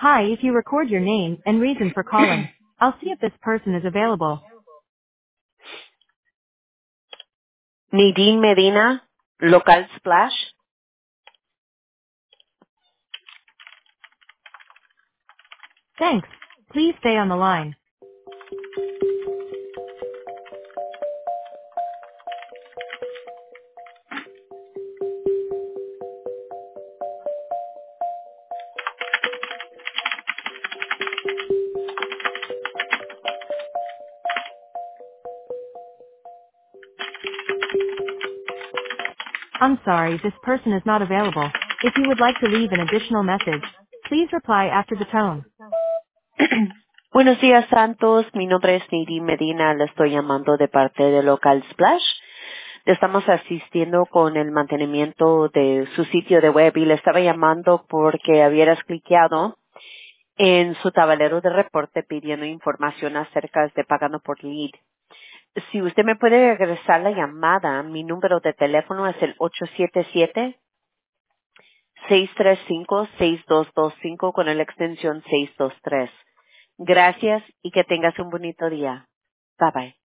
Hi, if you record your name and reason for calling, I'll see if this person is available. Nadine Medina, Local Splash. Thanks. Please stay on the line. I'm sorry, this person is not available. If you would like to leave an additional message, please reply after the tone. Buenos días, Santos. Mi nombre es Nadine Medina. Le estoy llamando de parte de Local Splash. Le estamos asistiendo con el mantenimiento de su sitio de web y le estaba llamando porque habías cliqueado en su tablero de reporte pidiendo información acerca de pagando por lead. Si usted me puede regresar la llamada, mi número de teléfono es el 877-635-6225 con la extensión 623. Gracias y que tengas un bonito día. Bye bye.